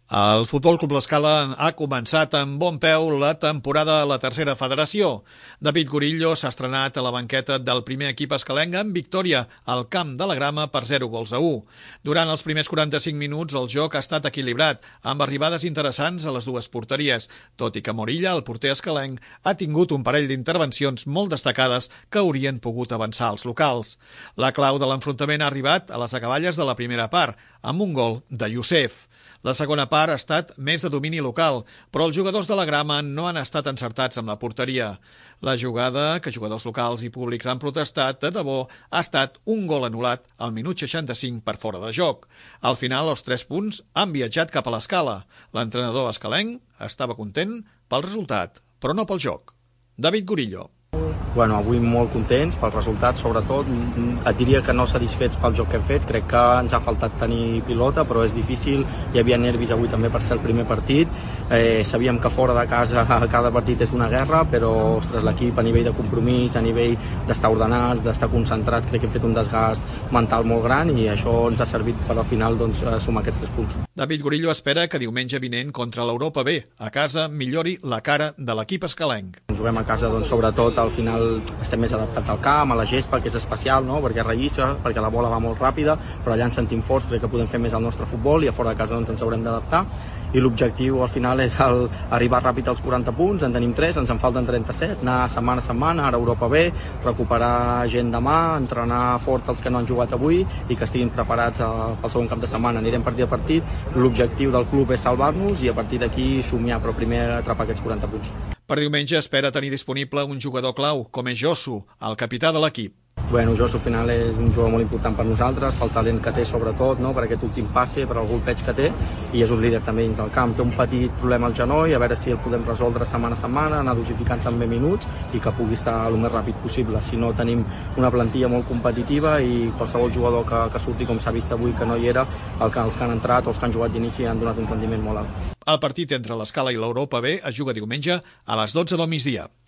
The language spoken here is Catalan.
El Futbol Club L'Escala ha començat amb bon peu la temporada a la tercera federació. David Gorillo s'ha estrenat a la banqueta del primer equip escalenc amb victòria al camp de la Grama per 0-1. Durant els primers 45 minuts el joc ha estat equilibrat, amb arribades interessants a les dues porteries, tot i que Morilla, el porter escalenc, ha tingut un parell d'intervencions molt destacades que haurien pogut avançar els locals. La clau de l'enfrontament ha arribat a les acaballes de la primera part, amb un gol de Youssef. La segona part ha estat més de domini local, però els jugadors de la Grama no han estat encertats amb la porteria. La jugada, que jugadors locals i públics han protestat de debò, ha estat un gol anul·lat al minut 65 per fora de joc. Al final, els 3 punts han viatjat cap a l'Escala. L'entrenador escalenc estava content pel resultat, però no pel joc. David Gorillo. Avui molt contents pel resultat, sobretot. Et diria que no satisfets pel joc que hem fet. Crec que ens ha faltat tenir pilota, però és difícil. Hi havia nervis avui també per ser el primer partit. Sabíem que fora de casa cada partit és una guerra, però l'equip a nivell de compromís, a nivell d'estar ordenats, d'estar concentrat, crec que hem fet un desgast mental molt gran i això ens ha servit per al final sumar aquests 3 punts. David Gorillo espera que diumenge vinent contra l'Europa B a casa millori la cara de l'equip escalenc. Juguem a casa, sobretot al final estem més adaptats al camp, a la gespa, que és especial, no? Perquè rellisca, perquè la bola va molt ràpida, però allà ens sentim forts, crec que podem fer més el nostre futbol i a fora de casa ens haurem d'adaptar. I l'objectiu al final és arribar ràpid als 40 punts, en tenim 3, ens en falten 37, anar setmana a setmana, ara Europa B, recuperar gent demà, entrenar fort els que no han jugat avui i que estiguin preparats pel segon cap de setmana. Anirem partit a partit, l'objectiu del club és salvar-nos i a partir d'aquí somiar, però primer atrapar aquests 40 punts. Per diumenge espera tenir disponible un jugador clau, com és Josu, el capità de l'equip. Josu al final és un jugador molt important per nosaltres, pel talent que té sobretot, no? Per aquest últim passe, per el golpeig que té, i és un líder també dins del camp. Té un petit problema al genoll, a veure si el podem resoldre setmana a setmana, anar dosificant també minuts i que pugui estar el més ràpid possible. Si no, tenim una plantilla molt competitiva i qualsevol jugador que surti, com s'ha vist avui, que no hi era, els que han entrat o els que han jugat d'inici han donat un rendiment molt alt. El partit entre l'Escala i l'Europa B es juga diumenge a les 12 del migdia.